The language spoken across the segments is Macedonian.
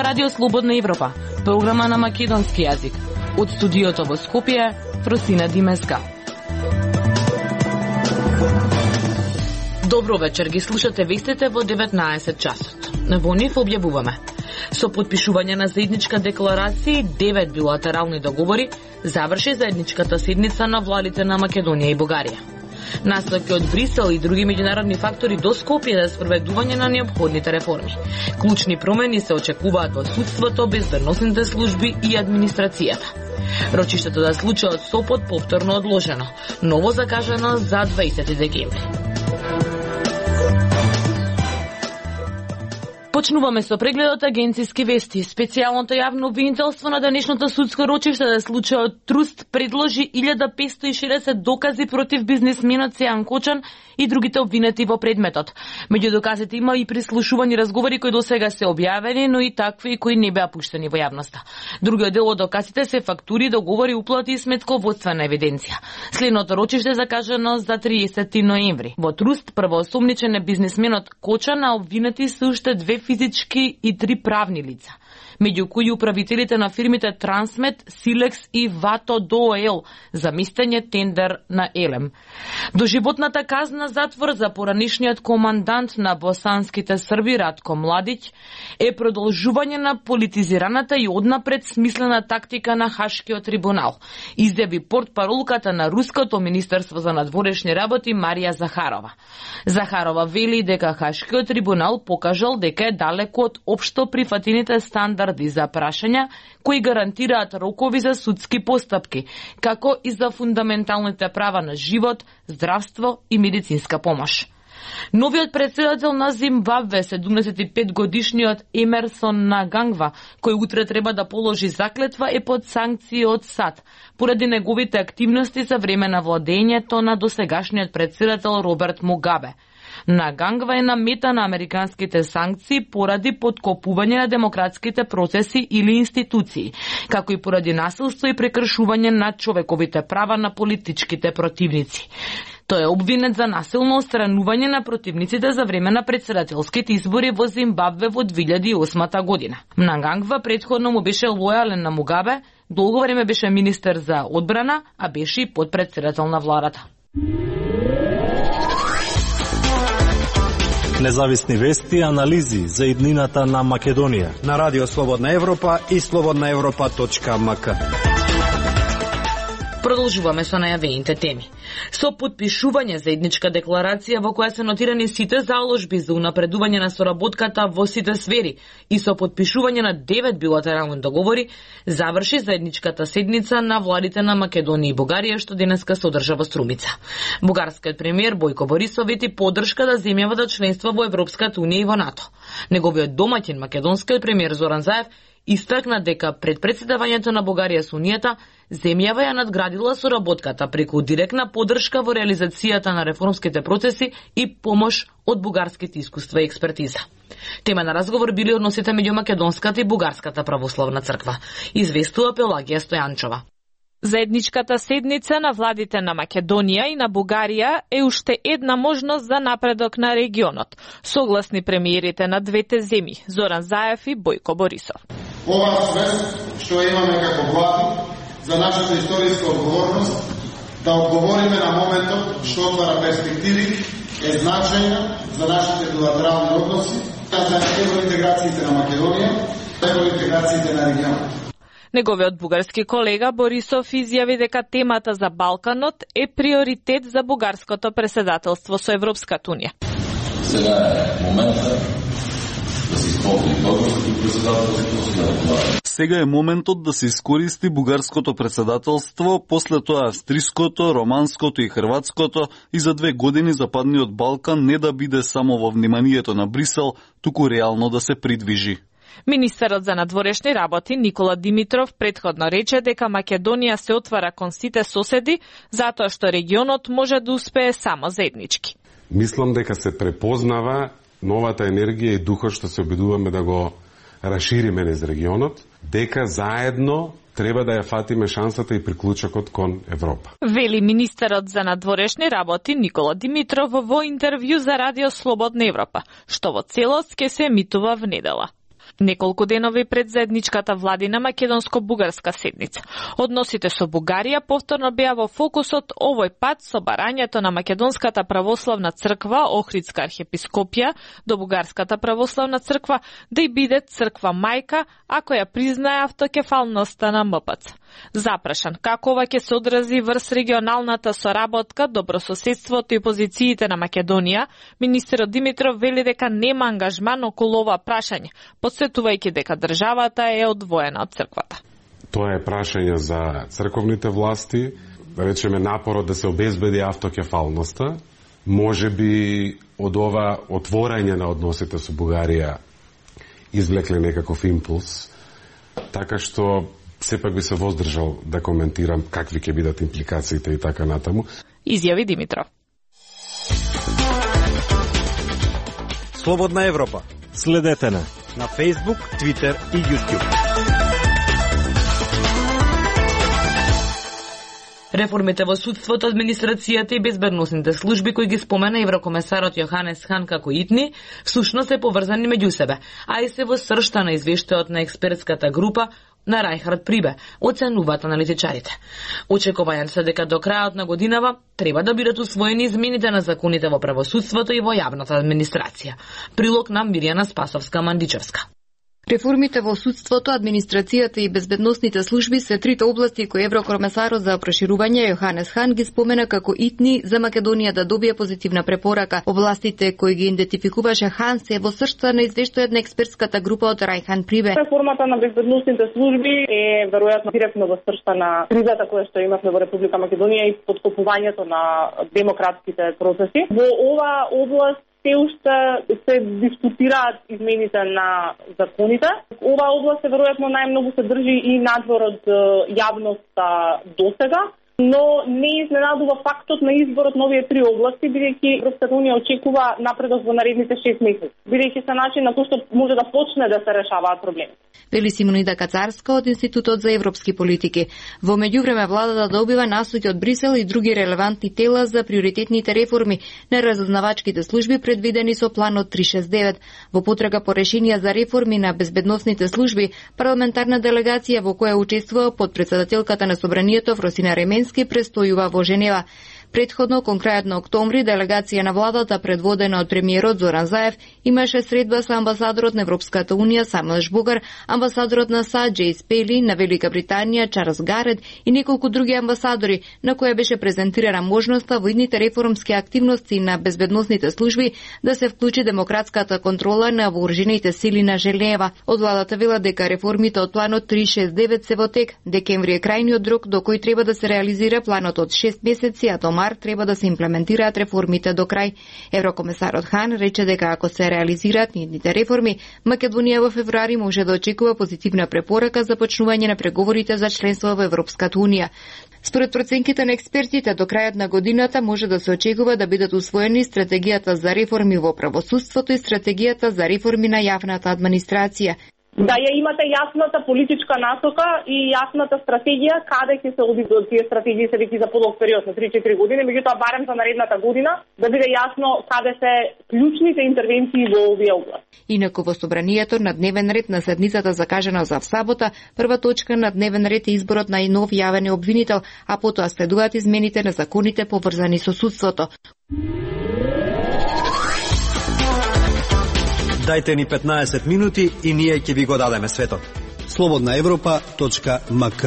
Радио Слободна Европа, програма на македонски јазик. Од студиото во Скопје, Фросина Димеска. Добро вечер, ги слушате вестите во 19 часот. Во нив објавуваме: со подпишување на заедничка декларација, 9 билатерални договори, заврши заедничката седница на владите на Македонија и Бугарија. Насоки од Брисел и други меѓународни фактори до Скопје за спроведување на неопходните реформи. Клучни промени се очекуваат во судството, безбедносните служби и администрацијата. Рочиштето за случајот Сопот повторно одложено, ново закажано за 20 декември. Почнуваме со прегледот агенциски вести. Специјалното јавно обвинителство на денешното судско рочиште за случајот Труст предложи 1560 докази против бизнисменот Сејан Кочан и другите обвинети во предметот. Меѓу доказите има и прислушувани разговори кои досега се објавени, но и такви кои не беа пуштени во јавноста. Другиот дел од доказите се фактури, договори, уплати и сметководствена евиденција. Следното рочиште закажано за 30 ноември. Во Труст првоосомничен е бизнисменот Кочан, а обвинети се уште 2 физички и 3 правни лица, меѓу кои управителите на фирмите Трансмет, Силекс и Вато ДООЛ за местење тендер на Елем. Доживотната казна затвор за поранишниот командант на босанските Срби Радко Младиќ е продолжување на политизираната и однапред смислена тактика на Хашкиот трибунал, изјави портпаролката на Руското министерство за надворешни работи Марија Захарова. Захарова вели дека Хашкиот трибунал покажал дека е далеко од општо прифатените стандарди за прашања кои гарантираат рокови за судски постапки, како и за фундаменталните права на живот, здравство и медицинска помош. Новиот председател на Зимбабве, 75 годишниот Емерсон Нагангва, кој утре треба да положи заклетва, е под санкции од САД, поради неговите активности за време на владењето на досегашниот председател Роберт Мугабе. Нагангва е на мета на американските санкции поради подкопување на демократските процеси или институции, како и поради насилство и прекршување на човековите права на политичките противници. Тој е обвинет за насилно отстранување на противниците за време на председателските избори во Зимбабве во 2008 година. Нагангва претходно му беше лојален на Мугабе, долго време беше министер за одбрана, а беше и подпредседател на владата. Независни вести и анализи за иднината на Македонија на Радио Слободна Европа и slobodnaevropa.mk. Продолжуваме со најавените теми. Со подпишување заедничка декларација во која се нотирани сите заложби за унапредување на соработката во сите сфери и со подпишување на 9 билатерални договори, заврши заедничката седница на владите на Македонија и Бугарија, што денеска се одржа во Струмица. Бугарскиот премиер Бојко Борисов вети поддршка да земјава до членство во Европската унија и во НАТО. Неговиот домаќин македонскиот премиер Зоран Заев истакна дека пред председавањето на Бугарија со Унијата, земјава ја надградила соработката преку директна поддршка во реализацијата на реформските процеси и помош од бугарските искуства и експертиза. Тема на разговор били односите меѓу македонската и бугарската православна црква, известува Пелагија Стојанчова. Заедничката седница на владите на Македонија и на Бугарија е уште една можност за напредок на регионот, согласни премиерите на двете земји, Зоран Заев и Бојко Борисов. Ова свест што имаме како влади за нашата историска одговорност да одговориме на моментот што отвара перспективи е значајна за нашите билатерални односи, за евроинтеграциите на Македонија, евроинтеграциите на регионот. Неговиот бугарски колега Борисов изјави дека темата за Балканот е приоритет за бугарското преседателство со Европската унија. Сега е моментот да се исполни българското председателство. Сега е моментот да се искористи бугарското председателство, после тоа австриското, романското и хрватското и за 2 години Западниот Балкан не да биде само во вниманието на Брисел, туку реално да се придвижи. Министерот за надворешни работи Никола Димитров претходно рече дека Македонија се отвара кон сите соседи, затоа што регионот може да успее само заеднички. Мислам дека се препознава новата енергија и духот што се обидуваме да го расшириме низ регионот, дека заедно треба да ја фатиме шансата и приклучокот кон Европа. Вели министерот за надворешни работи Никола Димитров во интервју за Радио Слободна Европа, што во целост ќе се емитува в недела. Неколку денови пред заедничката владина македонско-бугарска седница. Односите со Бугарија повторно беа во фокусот, овој пат со барањето на Македонската православна црква, Охридска архиепископија, до Бугарската православна црква да и биде црква мајка, ако ја признае автокефалноста на МПЦ. Запрашан како ова ќе се одрази врз регионалната соработка, добрососедството и позициите на Македонија, министерот Димитров вели дека нема ангажман околу ова прашање, подсетувајќи дека државата е одвоена од црквата. Тоа е прашање за црковните власти, да речеме напорот да се обезбеди автокефалноста, може би од ова отворање на односите со Бугарија извлекле некаков импулс, така што сепак би се воздржал да коментирам какви ќе бидат импликациите и така натаму. Изјави Димитров. Слободна Европа. Следете на Facebook, Twitter и YouTube. Реформите во судството, администрацијата и безбедносните служби кои ги спомена еврокомесарот Јоханес Хан како итни, всушност се поврзани меѓу себе, а и се во сршта на извештајот на експертската група на Рајхард Прибе, оценуваат аналитичарите. Очекувањето се дека до крајот на годинава треба да бидат усвоени измените на законите во правосудството и во јавната администрација. Прилог на Мирјана Спасовска-Мандичевска. Реформите во судството, администрацијата и безбедносните служби се трите области кои еврокомесарот за проширување Јоханес Хан ги спомена како итни за Македонија да добие позитивна препорака. Областите кои ги идентификуваше Хан се во сршта на извештајот на експертската група од Рајхан Прибе. Реформата на безбедносните служби е веројатно директно во сршта на кризата која што имавме во Република Македонија и подкопувањето на демократските процеси. Во ова област се уште се дискутираат измените на законите. Оваа област е веројатно најмногу се држи и надвор од јавноста досега, но не изненадува фактот на изборот на овие три области, бидејќи Европската унија очекува напредок во наредните 6 месеци, бидејќи се начин на кој што може да почне да се решаваат проблеми. Вели Симонида Кацарска од Институтот за европски политики. Во меѓувреме владата добива насоки од Брисел и други релевантни тела за приоритетните реформи на разузнавачките служби предвидени со планот 369. Во потрага по решенија за реформи на безбедносните служби, парламентарна делегација во која учествува подпредседателката на Собранието Фросина Ременски престојува во Женева. Предходно, кон крајот на октомври, делегација на владата, предводена од премиерот Зоран Заев, имаше средба со амбасадорот на Европската унија Самуел Жбогар, амбасадорот на САД Джейс Пейли, на Велика Британија Чарлс Гарет и неколку други амбасадори, на која беше презентирана можноста во идните реформски активности на безбедносните служби да се вклучи демократската контрола на вооружените сили на Женева. Од владата вела дека реформите од планот 369 се во тек. Декември е крајниот рок до кој треба да се реализира планот од 6 месеци, а до март треба да се имплементираат реформите до крај. Еврокомесарот Хан рече дека ако се реализираат нивните реформи, Македонија во февруари може да очекува позитивна препорака за почнување на преговорите за членство во Европската унија. Според проценките на експертите, до крајот на годината може да се очекува да бидат усвоени стратегијата за реформи во правосудството и стратегијата за реформи на јавната администрација. Да ја имате јасната политичка насока и јасната стратегија каде ќе се оди. Тие стратегии се веќе за подолг период на 3-4 години, меѓутоа барем за наредната година да биде јасно каде се клучните интервенции во овие области. Инаку во Собранието на дневен ред на седницата закажана за сабота, прва точка на дневен ред е изборот на нов јавен обвинител, а потоа следуваат измените на законите поврзани со судството. Дајте ни 15 минути и ние ќе ви го дадеме светот. slobodnaevropa.mk.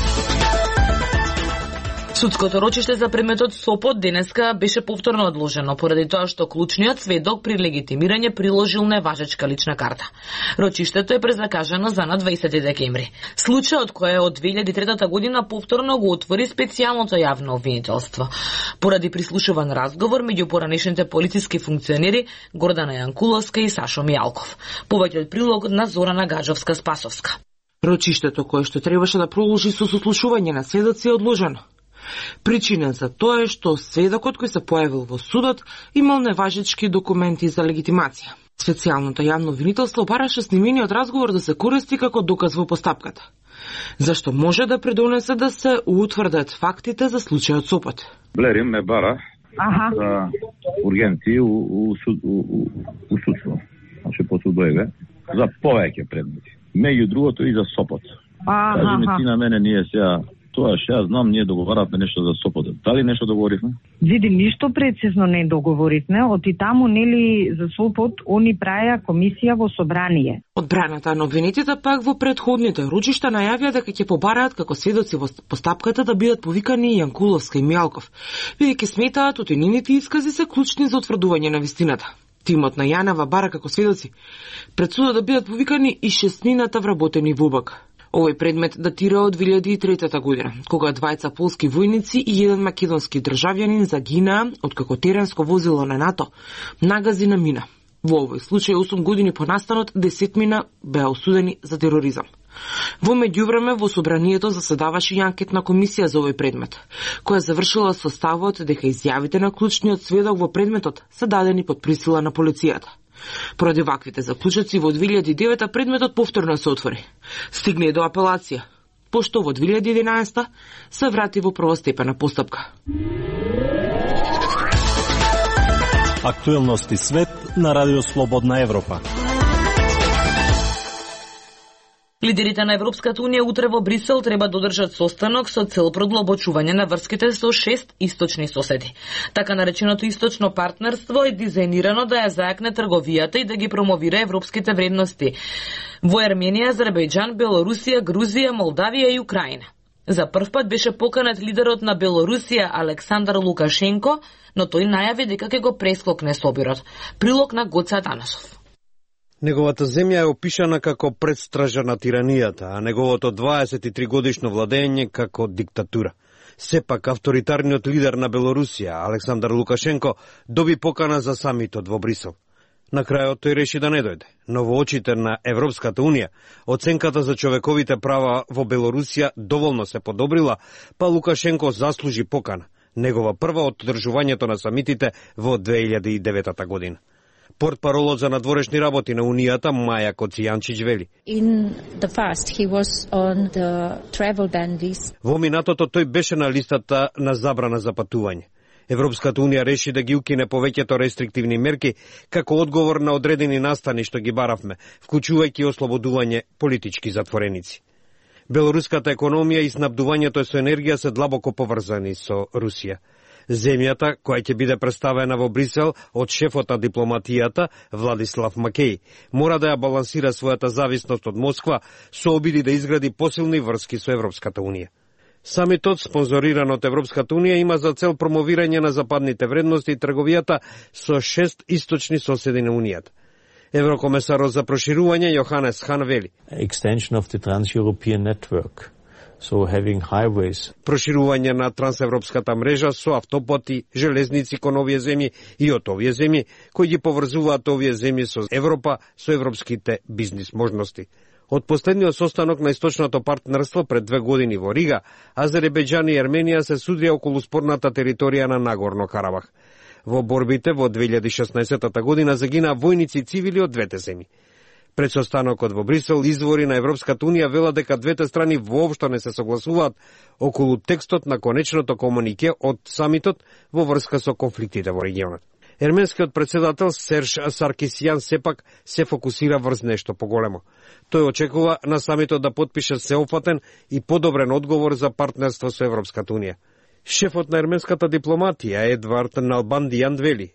Судското рочиште за предметот Сопот денеска беше повторно одложено поради тоа што клучниот сведок при легитимирање приложил неважечка лична карта. Рочиштето е презакажано за на 20 декември. Случајот кој е од 2003 година повторно го отвори специјалното јавно обвинителство. Поради прислушуван разговор меѓу поранешните полициски функционери Гордана Јанкуловска и Сашо Мијалков. Повеќе од прилогот на Зорана Гаджовска-Спасовска. Рочиштето кое што требаше да продолжи со сослушување на сведоци е одложено. Причина за тоа е што сведокот кој се појавил во судот имал неважечки документи за легитимација. Специјалното јавно обвинителство бараше снимениот разговор да се користи како доказ во постапката, зашто може да придонесе да се утврдат фактите за случајот Сопот. Блерим ме бара за ургенти у судство. Значи по суд дојде за повеќе предмети. Меѓу другото и за Сопот. Кажи ми ти на мене, ние сега тоа што ја знам, ние договаравме нешто за Сопот. Дали нешто договоривме? Види, ништо прецизно не договоривме. Од и таму, нели, за Сопот, они праја комисија во собрание. Одбраната на обвинетите пак во предходните ручишта најавија дека ќе побараат како сведоци во постапката да бидат повикани Јанкуловска и Мјалков, бидејќи сметаат утенините искази се клучни за утврдување на вистината. Тимот на Јанева бара како сведоци пред судот да бидат повикани и 6 вработени во УБК. Овој предмет датира од 2003 година, кога 2 полски војници и 1 македонски државјанин загинаа откако теренско возило на НАТО нагази на мина. Во овој случај 8 години по настанот 10 беа осудени за тероризам. Во меѓувреме во собранието заседаваше и анкетна комисија за овој предмет, која завршила со ставот дека изјавите на клучниот сведок во предметот се дадени под присила на полицијата. Поради ваквите заклучоци во 2009 предметот повторно се отвори. Стигна и до апелација, пошто во 2011 се врати во првостепена постапка. Актуелности свет на Радио Слободна Европа. Лидерите на Европската унија утре во Брисел треба да одржат состанок со цел продлабочување на врските со 6 источни соседи. Така нареченото источно партнерство е дизајнирано да ја зајакне трговијата и да ги промовира европските вредности во Ерменија, Азербејџан, Белорусија, Грузија, Молдавија и Украина. За прв пат беше поканет лидерот на Белорусија Александар Лукашенко, но тој најави дека ќе го прескокне собирот. Прилог на Гоце Атанасов. Неговата земја е опишана како предстража на тиранијата, а неговото 23 годишно владење како диктатура. Сепак авторитарниот лидер на Белорусија, Александар Лукашенко, доби покана за самитот во Брисел. На крајот тој реши да не дојде, но во очите на Европската унија, оценката за човековите права во Белорусија доволно се подобрила, па Лукашенко заслужи покана, негова прва од одржувањето на самитите во 2009 година. Портпаролот за надворешни работи на Унијата, Маја Коцијанчич, вели: Во минатото тој беше на листата на забрана за патување. Европската унија реши да ги укине повеќето рестриктивни мерки како одговор на одредени настани што ги баравме, вклучувајќи ослободување политички затвореници. Белоруската економија и снабдувањето со енергија се длабоко поврзани со Русија. Земјата, која ќе биде представена во Брисел од шефот на дипломатијата Владислав Макеј, мора да ја балансира својата зависност од Москва со обиди да изгради посилни врски со Европската унија. Самитот, спонзориран од Европската унија, има за цел промовирање на западните вредности и трговијата со 6 источни соседи на унијата. Еврокомесарот за проширување Јоханес Хан вели: Extension of the Trans-European Network. So having highways. Проширување на трансевропската мрежа со автопати, железници кон овие земји и од овие земји, кои ги поврзуваат овие земји со Европа, со европските бизнис можности. Од последниот состанок на источното партнерство пред 2 години во Рига, Азербејџан и Ерменија се судрија околу спорната територија на Нагорно Карабах. Во борбите во 2016 година загинаа војници и цивили од двете земји. Пред состанокот во Брисел, извори на Европската унија велат дека двете страни воопшто не се согласуваат околу текстот на конечното комунике од самитот во врска со конфликтите во регионот. Ерменскиот председател Серж Саркисјан сепак се фокусира врз нешто поголемо. Тој очекува на самитот да потпише сеопфатен и подобрен одговор за партнерство со Европската унија. Шефот на ерменската дипломатија Едвард Налбандијан вели: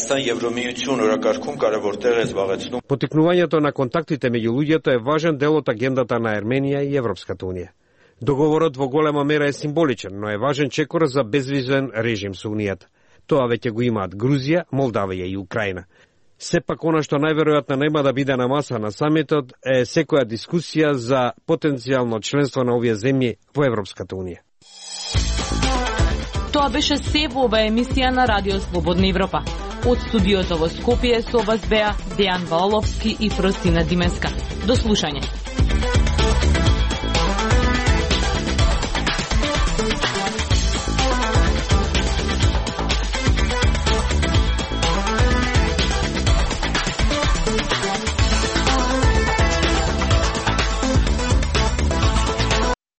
Потикнувањето на контактите меѓу луѓето е важен дел од агендата на Ерменија и Европската унија. Договорот во голема мера е символичен, но е важен чекор за безвизен режим со унијата. Тоа веќе го имаат Грузија, Молдавија и Украина. Сепак, она што најверојатно нема да биде на маса на самитот е секоја дискусија за потенцијално членство на овие земји во Европската унија. Тоа беше се во оваа емисија на Радио Слободна Европа. Од студиото во Скопје со вас беа Дејан Валовски и Фросина Димеска. До слушање.